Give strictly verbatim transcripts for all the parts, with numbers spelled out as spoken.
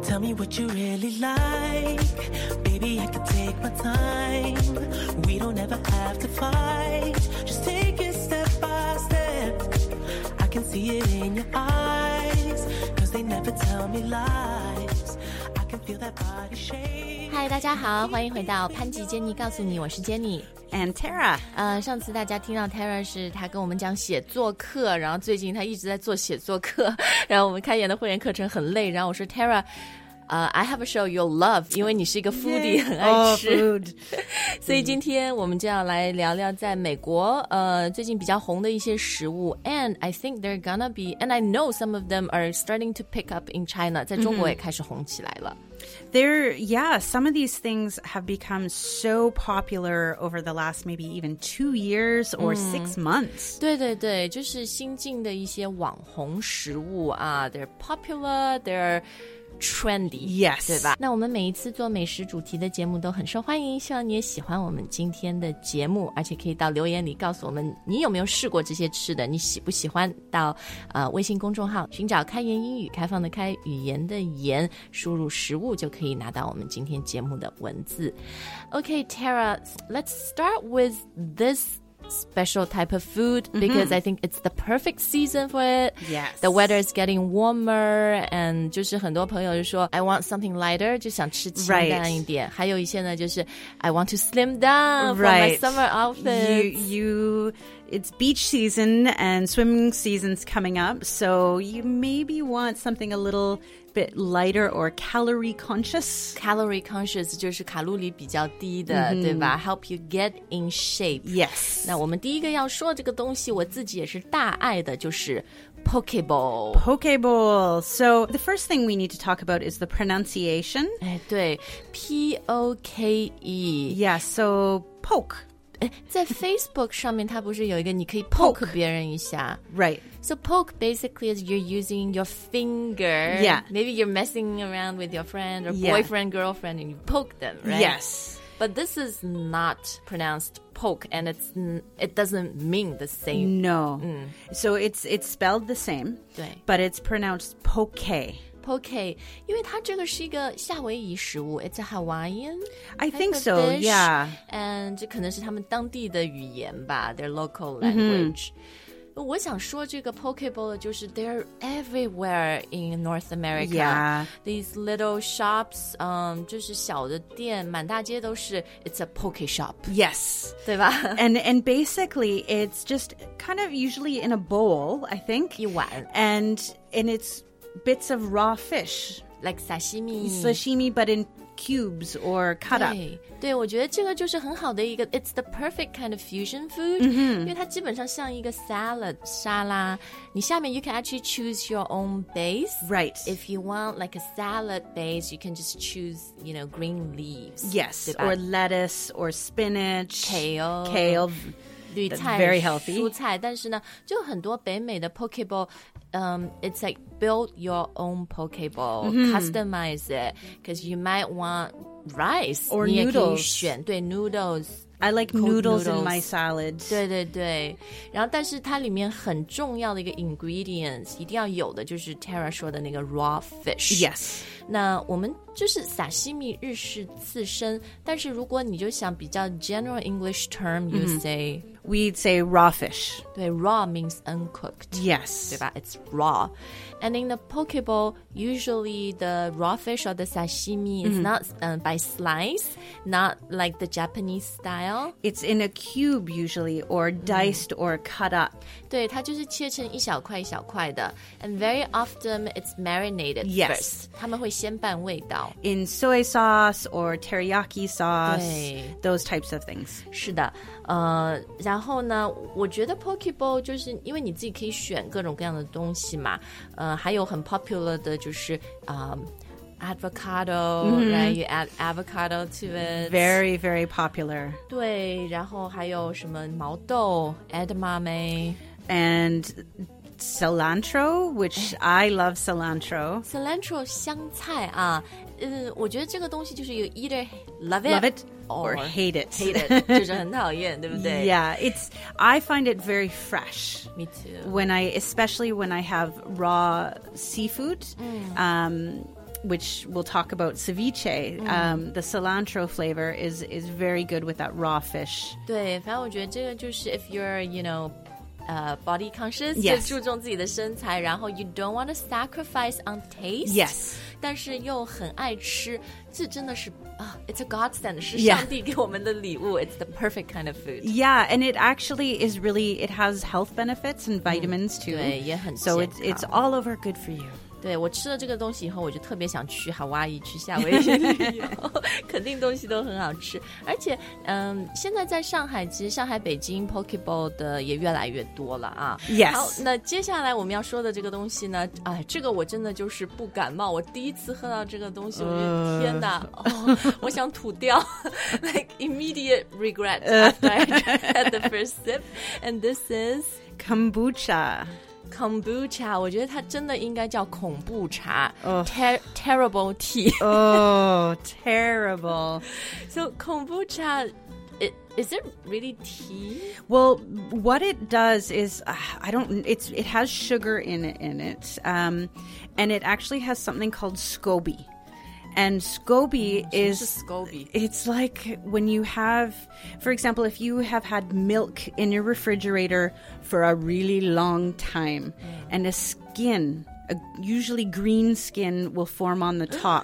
Tell me what you really like. Baby, I can take my time. We don't ever have to fight. Just take it step by step. I can see it in your eyes. Cause they never tell me lies. I can feel that body shape. 嗨，大家好，欢迎回到潘吉Jenny告诉你，我是 Jenny。And Tara， 呃，上次大家听到 Tara 是她跟我们讲写作课，然后最近她一直在做写作课，然后我们开研的会员课程很累，然后我说 Tara， 呃、uh, ，I have a show you'll love， 因为你是一个 foodie， 很爱吃， oh, food. 所以今天我们就要来聊聊在美国呃最近比较红的一些食物 ，and I think they're gonna be, and I know some of them are starting to pick up in China， 在中国也开始红起来了。 There, yeah, some of these things have become so popular over the last maybe even two years or six months. 对对对，就是新进的一些网红食物啊 ，they're popular, they're trendy, yes， 对吧？那我们每一次做美食主题的节目都很受欢迎，希望你也喜欢我们今天的节目，而且可以到留言里告诉我们你有没有试过这些吃的，你喜不喜欢？到呃微信公众号寻找开言英语，开放的开，语言的言，输入食物就可以拿到我们今天节目的文字。Okay, Tara, let's start with this.Special type of food because mm-hmm. I think it's the perfect season for it. Yes. The weather is getting warmer and 就是很多朋友就说 I want something lighter 就想吃清淡一点 right. 还有一些呢就是 I want to slim down for right. my summer outfits. You, you, it's beach season and swimming season's coming up, so you maybe want something a little bit lighter or calorie conscious. Calorie conscious 就是卡路里比较低的、mm-hmm. 对吧 Help you get in shape. Yes. 那我们第一个要说这个东西我自己也是大爱的就是 Poke Bowl. Poke Bowl. So the first thing we need to talk about is the pronunciation. 哎，对 P O K E. Yeah, so poke. 在 Facebook 上面它不是有一个你可以 poke 别人一下 Right. So poke basically is you're using your finger. Yeah. Maybe you're messing around with your friend or yeah. boyfriend, girlfriend and you poke them, right? Yes. But this is not pronounced poke and it's it doesn't mean the same. No. Mm. So it's it's spelled the same. 对 But it's pronounced poke.Poke, 因为它这个是一个夏威夷食物 It's a Hawaiian I think so, dish, yeah. And 这可能是他们当地的语言吧 Their local language、mm-hmm. 我想说这个 Poke Bowl 就是 They're everywhere in North America yeah. These little shops、um, 就是小的店满大街都是 It's a poke shop Yes 对吧 and, and basically it's just kind of usually in a bowl I think 一碗 And, and it's bits of raw fish like sashimi sashimi but in cubes or cut up 对, 对我觉得这个就是很好的一个 it's the perfect kind of fusion food、mm-hmm. 因为它基本上像一个 salad 沙拉你下面 you can actually choose your own base right if you want like a salad base you can just choose you know green leaves yes or lettuce or spinach kale kale 绿菜 very healthy 蔬菜但是呢就很多北美的 Poke Bowl Um, it's like build your own Poke Bowl、mm-hmm. customize it because you might want rice or 你也可以 noodles 选对 noodles I like noodles, noodles in my salad 对对对然后但是它里面很重要的一个 ingredients 一定要有的就是 Tara 说的那个 raw fish yes 那我们就是sashimi日式刺身但是如果你就想比较 general English term you、mm-hmm. say we'd say raw fish 对 raw means uncooked yes 对吧 it's raw and in the Poke Bowl usually the raw fish or the sashimi is、mm-hmm. not、uh, by slice not like the Japanese style it's in a cube usually or diced、mm. or cut up 对它就是切成一小块一小块的 and very often it's marinated yes. first 他们会先拌味道 in soy sauce or teriyaki sauce 对 those types of things 是的呃，然后呢我觉得 Poke Bowl 就是因为你自己可以选各种各样的东西嘛呃，还有很 popular 的就是呃、um, avocado、mm-hmm. right you add avocado to it very very popular 对然后还有什么毛豆 edamame and cilantro which I love cilantro cilantro 香菜啊呃，我觉得这个东西就是 you either love it, love it or hate it hate it 就是很讨厌对不对 yeah it's I find it very fresh me too when I especially when I have raw seafood、mm. um which we'll talk about ceviche, Mm. um, the cilantro flavor is is very good with that raw fish. 对，反正我觉得这个就是 if you're you know uh, body conscious， Yes. 就注重自己的身材，然后 you don't want to sacrifice on taste， Yes. 但是又很爱吃，这真的是啊、uh, it's a godsend， 是 Yeah. 上帝给我们的礼物。It's the perfect kind of food. Yeah, and it actually is really, it has health benefits and vitamins too. 对，也很 So 健 it's 康。 it's all over good for you. 对，我吃了这个东西以后，我就特别想去夏威夷、去夏威夷旅游，肯定东西都很好吃。而且，嗯，现在在上海，其实上海、北京 Pokeball 的也越来越多了啊。 Yes. 好，那接下来我们要说的这个东西呢，哎，这个我真的就是不感冒。我第一次喝到这个东西，我觉得天哪，哦，我想吐掉，like immediate regret after I had the first sip. And this is Kombucha. kombucha， 我觉得它真的应该叫恐怖茶、 Oh. Ter- terrible tea. Oh, terrible. So kombucha, it, is it really tea? Well, what it does is, uh, I don't, it's, it has sugar in it, in it. Um, and it actually has something called SCOBY. And SCOBY is, SCOBY. it's like when you have, for example, if you have had milk in your refrigerator for a really long time and a skin, a usually green skin will form on the top.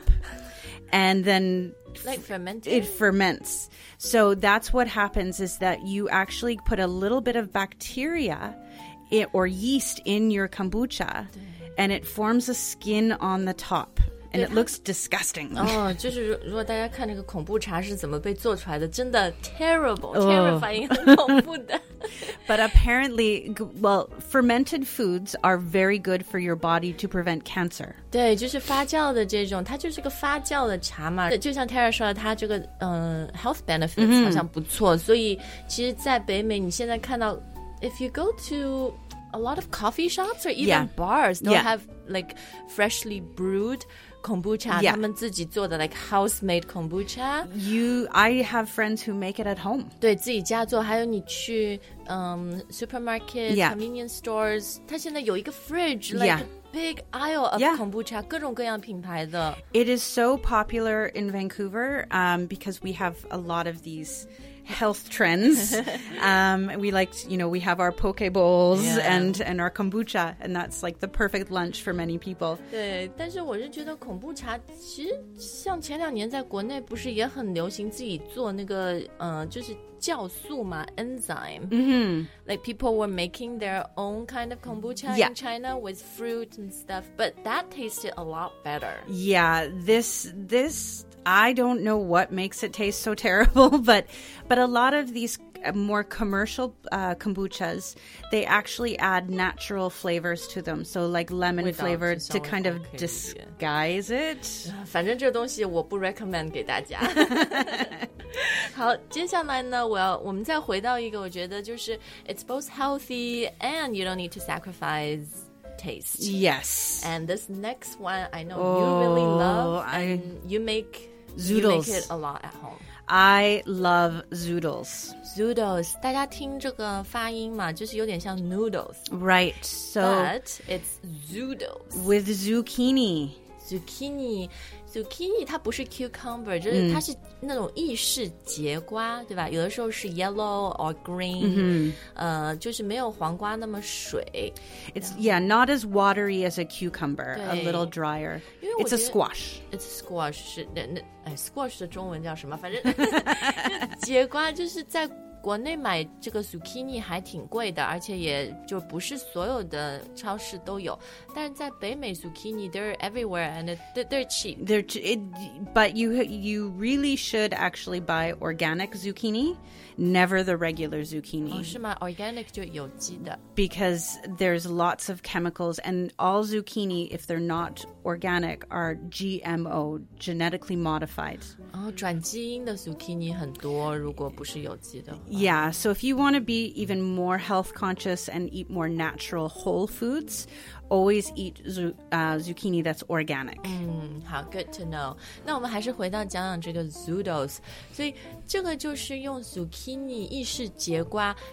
And then Like fermented? it ferments. So that's what happens is that you actually put a little bit of bacteria i- or yeast in your kombucha and it forms a skin on the top. And it looks disgusting. 哦，就是如如果大家看那个恐怖茶是怎么被做出来的，真的 terrible, terrifying， 很恐怖的。 But apparently, g- well, fermented foods are very good for your body to prevent cancer. 对，就是发酵的这种，它就是个发酵的茶嘛。就像 Tara 说的，它这个嗯、呃、health benefits 好像不错，所以其实，在北美你现在看到 ，if you go to a lot of coffee shops or even Yeah. bars, they'll Yeah. have like freshly brewed kombucha， Yeah. 他们自己做的 like house-made kombucha。 You, I have friends who make it at home. 对自己家做，还有你去嗯 supermarket、 Yeah. convenience stores， 它现在有一个 fridge like Yeah. a big aisle of Yeah. kombucha， 各种各样品牌的。 It is so popular in Vancouver um, because we have a lot of these health trends. um, we like, you know, we have our poke bowls Yeah. and, and our kombucha, and that's like the perfect lunch for many people. 对，但是我是觉得恐怖茶，其实像前两年在国内不是也很流行自己做那个呃，就是酵素嘛 enzyme。 Mm-hmm. Like people were making their own kind of kombucha Yeah. in China with fruit and stuff, but that tasted a lot better. Yeah, this this I don't know what makes it taste so terrible, but but a lot of these uh, more commercial uh, kombuchas, they actually add natural flavors to them. So like lemon 味道 flavor 是稍 to 微 kind of 好可以 disguise it. 反正这个东西我不 recommend 给大家。好，接下来呢，我要我们再回到一个，我觉得就是 it's both healthy and you don't need to sacrifice taste. Yes. And this next one, I know Oh, you really love, I- and you make you make Zoodles. it a lot at home. I love zoodles. Zoodles， 大家听这个发音嘛，就是有点像 noodles, Right. So but it's zoodles. with zucchini. zucchini zucchini 它不是 cucumber， 就是它是那种意式节瓜，对吧？有的时候是 yellow or green， 呃，就是没有黄瓜那么水。 It's yeah, not as watery as a cucumber, a 对。 little drier. 因为我 It's a 觉得 squash. It's squash 是那那哎 squash 的中文叫什么？反正节瓜就是在国内买这个 zucchini 还挺贵的，而且也就不是所有的超市都有。但是在北美 zucchini they're everywhere and it, they're cheap. They're t- it, but you you really should actually buy organic zucchini, never the regular zucchini. 哦，是吗 ？Organic 就有机的。 Because there's lots of chemicals, and all zucchini, if they're not organic, are G M O, genetically modified. 哦，转基因的 zucchini 很多，如果不是有机的话。 Yeah, so if you want to be even more health conscious and eat more natural whole foods, always eat zu- uh, zucchini that's organic. 嗯，好 ，good to know。那我们还是回到讲讲这个 zoodles，所以这个就是用 zucchini 意式节瓜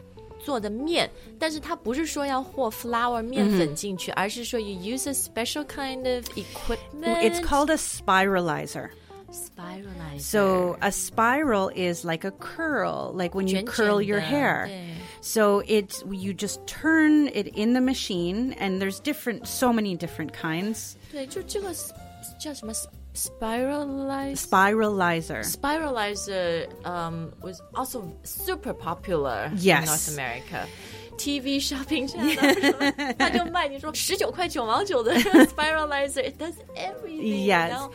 做的面，但是它不是说要和 flour 面粉进去，而是说 you use a special kind of equipment. It's called a spiralizer. Spiralizer. So a spiral is like a curl, like when you 卷卷的 curl your hair. 对 So it you just turn it in the machine, and there's different, so many different kinds. 对，就这个叫什么 spiralizer? Spiralizer. Spiralizer um, was also super popular Yes. in North America. T V shopping 站他就卖你说十九块九毛九的 spiralizer. It does everything. Yes. 然后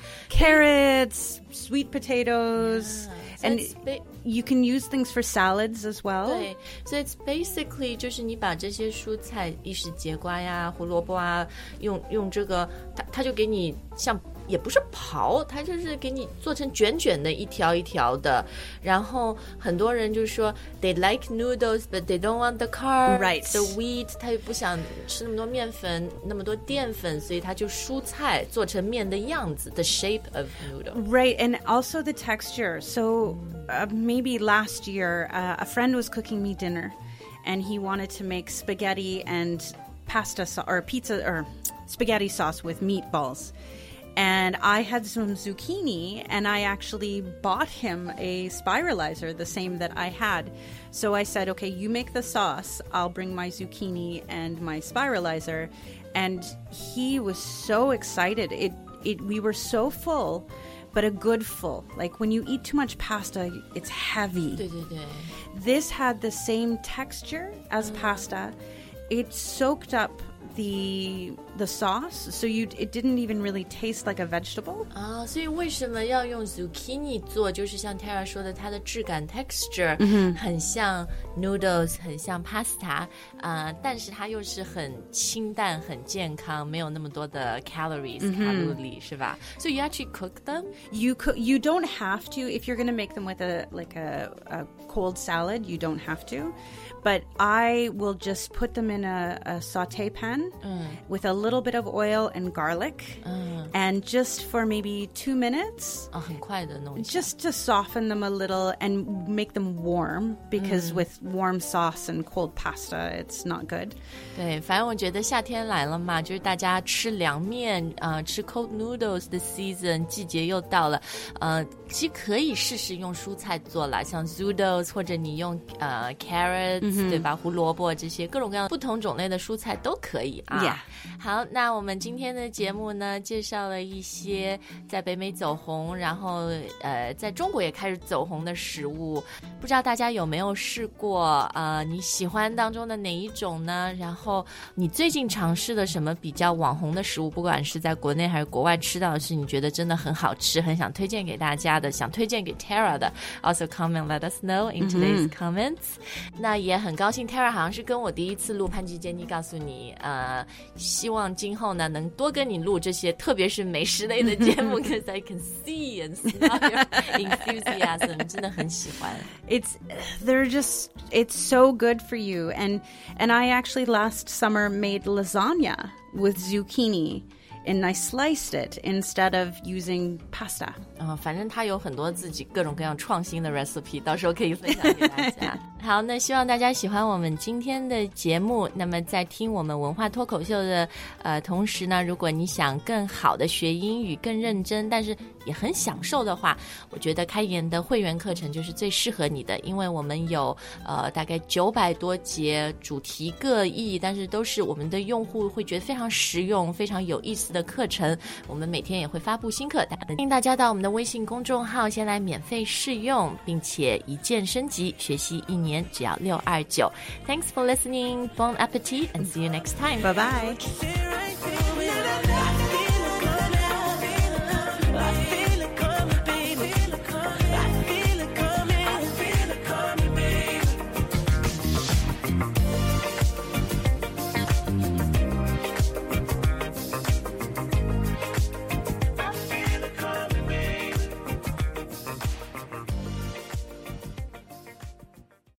Carrots, sweet potatoes, So and it's ba- you can use things for salads as well. 对 so it's basically 就是你把这些蔬菜，意式节瓜呀、胡萝卜啊，用用这个，它它就给你像也不是刨，它就是给你做成卷卷的，一条一条的。然后很多人就说 they like noodles, but they don't want the carbs, Right. the wheat. 他又不想吃那么多面粉，那么多淀粉，所以他就蔬菜做成面的样子 ，the shape of noodle. Right, and also the texture. So uh, maybe last year, uh, a friend was cooking me dinner, and he wanted to make spaghetti and pasta so- or pizza or spaghetti sauce with meatballs. And I had some zucchini, and I actually bought him a spiralizer, the same that I had. So I said, okay, you make the sauce. I'll bring my zucchini and my spiralizer. And he was so excited. It, it, we were so full, but a good full. Like when you eat too much pasta, it's heavy. 对对对。 This had the same texture as pasta. It soaked up the the sauce, so you it didn't even really taste like a vegetable. 啊，所以为什么要用 zucchini 做？就是像 Tara 说的，它的质感 texture、很像 noodles， 很像 pasta， 啊、呃，但是它又是很清淡、很健康，没有那么多的 calories、卡路里，是吧？ So you actually cook them? You co- you don't have to if you're going to make them with a like a, a cold salad. You don't have to, but I will just put them in a, a saute pan with a little bit of oil and garlic, and just for maybe two minutes. 啊，很快的弄一下。 Just to soften them a little and make them warm, because with warm sauce and cold pasta, it's not good. 对，反正我觉得夏天来了嘛，就是大家吃凉面啊、呃，吃 cold noodles 的 season， 季节又到了。呃，其实可以试试用蔬菜做啦，像 zoodles 或者你用呃 carrots、对吧？胡萝卜这些各种各样不同种类的蔬菜都可以啊。 Yeah. 好，那我们今天的节目呢，介绍了一些在北美走红，然后呃，在中国也开始走红的食物。不知道大家有没有试过？呃，你喜欢当中的哪一种呢？然后你最近尝试了什么比较网红的食物？不管是在国内还是国外吃到的是你觉得真的很好吃，很想推荐给大家的，想推荐给 Tara 的 ，also comment let us know in today's comments。那也很高兴 Tara 好像是跟我第一次录潘吉杰尼，告诉你，呃，希望今后呢能多跟你录这些，特别是美食类的节目 ，because I can see and smell your enthusiasm， 真的很喜欢。 It's they're just it's so good for you, and and I actually last summer made lasagna with zucchini, and I sliced it instead of using pasta. 嗯、呃，反正他有很多自己各种各样创新的 recipe， 到时候可以分享给大家。好，那希望大家喜欢我们今天的节目。那么在听我们文化脱口秀的呃同时呢，如果你想更好的学英语，更认真，但是也很享受的话，我觉得开言的会员课程就是最适合你的，因为我们有呃大概九百多节，主题各异，但是都是我们的用户会觉得非常实用、非常有意思的课程。我们每天也会发布新课，欢迎大家到我们的微信公众号先来免费试用，并且一键升级，学习一年只要六二九。Thanks for listening. Bon appetit and see you next time. Bye bye.